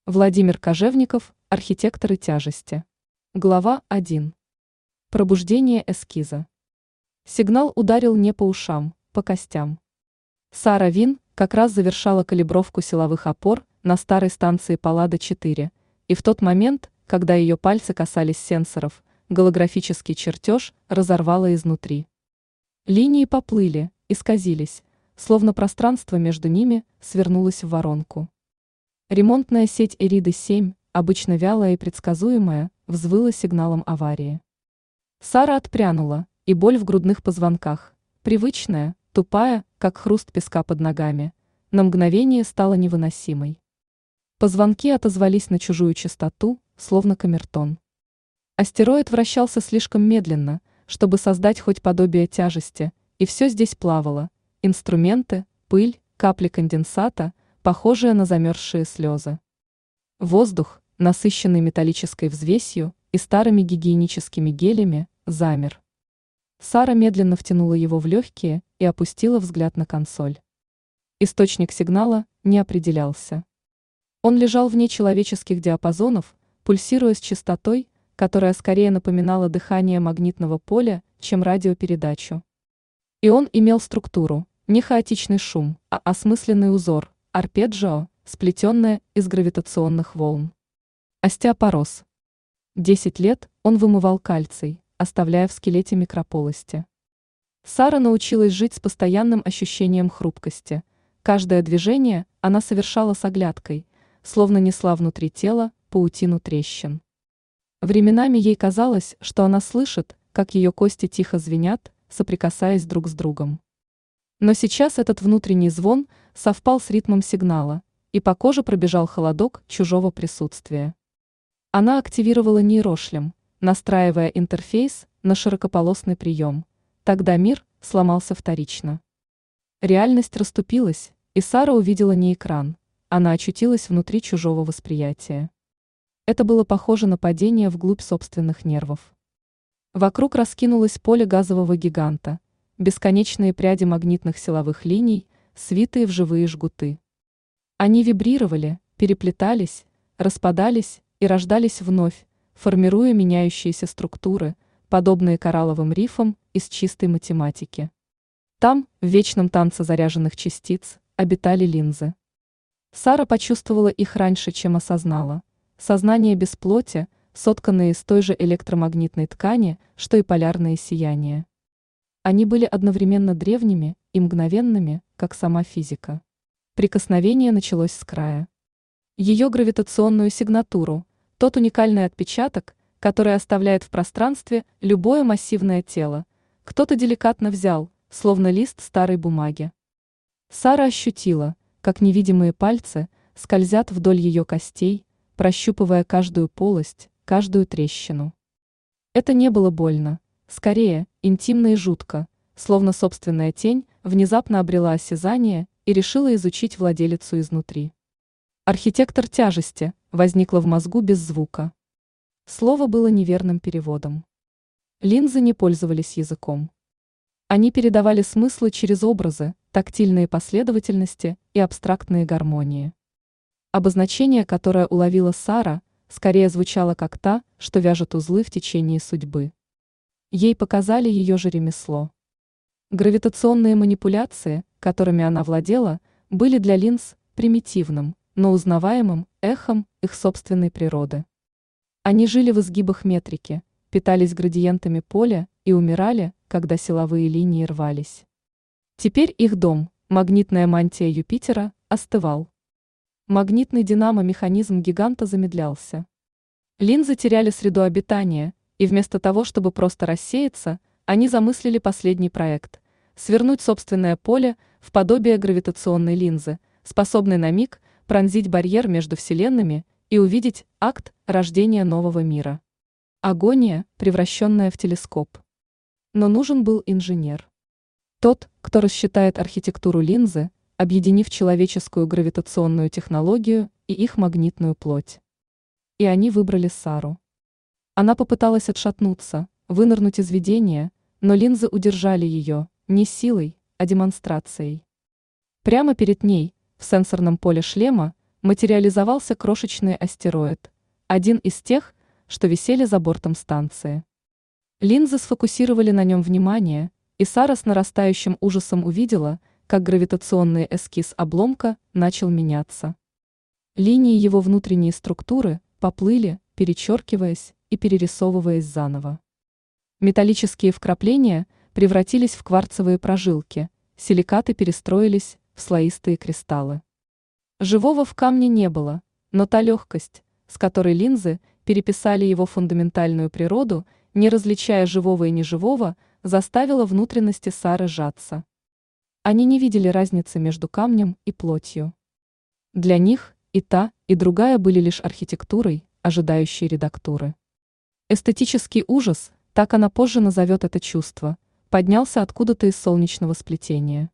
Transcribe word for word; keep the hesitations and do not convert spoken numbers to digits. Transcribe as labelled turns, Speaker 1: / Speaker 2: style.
Speaker 1: Владимир Кожевников, архитекторы тяжести. Глава один. Пробуждение эскиза. Сигнал ударил не по ушам, по костям. Сара Вин как раз завершала калибровку силовых опор на старой станции Паллада-четыре, и в тот момент, когда ее пальцы касались сенсоров, голографический чертеж разорвало изнутри. Линии поплыли, исказились, словно пространство между ними свернулось в воронку. Ремонтная сеть Эриды семь, обычно вялая и предсказуемая, взвыла сигналом аварии. Сара отпрянула, и боль в грудных позвонках, привычная, тупая, как хруст песка под ногами, на мгновение стала невыносимой. Позвонки отозвались на чужую частоту, словно камертон. Астероид вращался слишком медленно, чтобы создать хоть подобие тяжести, и все здесь плавало: инструменты, пыль, капли конденсата, похожие на замерзшие слезы. Воздух, насыщенный металлической взвесью и старыми гигиеническими гелями, замер. Сара медленно втянула его в легкие и опустила взгляд на консоль. Источник сигнала не определялся. Он лежал вне человеческих диапазонов, пульсируя с частотой, которая скорее напоминала дыхание магнитного поля, чем радиопередачу. И он имел структуру, не хаотичный шум, а осмысленный узор, арпеджио, сплетенное из гравитационных волн. Остеопороз. Десять лет он вымывал кальций, оставляя в скелете микрополости. Сара научилась жить с постоянным ощущением хрупкости. Каждое движение она совершала с оглядкой, словно несла внутри тела паутину трещин. Временами ей казалось, что она слышит, как ее кости тихо звенят, соприкасаясь друг с другом. Но сейчас этот внутренний звон совпал с ритмом сигнала, и по коже пробежал холодок чужого присутствия. Она активировала нейрошлем, настраивая интерфейс на широкополосный прием. Тогда мир сломался вторично. Реальность расступилась, и Сара увидела не экран, она очутилась внутри чужого восприятия. Это было похоже на падение вглубь собственных нервов. Вокруг раскинулось поле газового гиганта, бесконечные пряди магнитных силовых линий, свитые в живые жгуты. Они вибрировали, переплетались, распадались и рождались вновь, формируя меняющиеся структуры, подобные коралловым рифам из чистой математики. Там, в вечном танце заряженных частиц, обитали линзы. Сара почувствовала их раньше, чем осознала. Сознание без плоти, сотканное из той же электромагнитной ткани, что и полярные сияния. Они были одновременно древними и мгновенными, как сама физика. Прикосновение началось с края. Ее гравитационную сигнатуру, тот уникальный отпечаток, который оставляет в пространстве любое массивное тело, кто-то деликатно взял, словно лист старой бумаги. Сара ощутила, как невидимые пальцы скользят вдоль ее костей, прощупывая каждую полость, каждую трещину. Это не было больно, скорее, интимно и жутко, словно собственная тень внезапно обрела осязание и решила изучить владелицу изнутри. Архитектор тяжести возникло в мозгу без звука. Слово было неверным переводом. Линзы не пользовались языком. Они передавали смыслы через образы, тактильные последовательности и абстрактные гармонии. Обозначение, которое уловила Сара, скорее звучало как та, что вяжет узлы в течение судьбы. Ей показали ее же ремесло. Гравитационные манипуляции, которыми она владела, были для линз примитивным, но узнаваемым эхом их собственной природы. Они жили в изгибах метрики, питались градиентами поля и умирали, когда силовые линии рвались. Теперь их дом, магнитная мантия Юпитера, остывал. Магнитный динамо-механизм гиганта замедлялся. Линзы теряли среду обитания, и вместо того, чтобы просто рассеяться, они замыслили последний проект – свернуть собственное поле в подобие гравитационной линзы, способной на миг пронзить барьер между вселенными и увидеть акт рождения нового мира. Агония, превращенная в телескоп. Но нужен был инженер. Тот, кто рассчитает архитектуру линзы, объединив человеческую гравитационную технологию и их магнитную плоть. И они выбрали Сару. Она попыталась отшатнуться, вынырнуть из видения, но линзы удержали ее, не силой, а демонстрацией. Прямо перед ней, в сенсорном поле шлема, материализовался крошечный астероид, один из тех, что висели за бортом станции. Линзы сфокусировали на нем внимание, и Сара с нарастающим ужасом увидела, как гравитационный эскиз обломка начал меняться. Линии его внутренней структуры поплыли, перечеркиваясь и перерисовываясь заново. Металлические вкрапления превратились в кварцевые прожилки, силикаты перестроились в слоистые кристаллы. Живого в камне не было, но та легкость, с которой линзы переписали его фундаментальную природу, не различая живого и неживого, заставила внутренности Сары сжаться. Они не видели разницы между камнем и плотью. Для них и та, и другая были лишь архитектурой, ожидающей редактуры. Эстетический ужас, так она позже назовет это чувство, поднялся откуда-то из солнечного сплетения.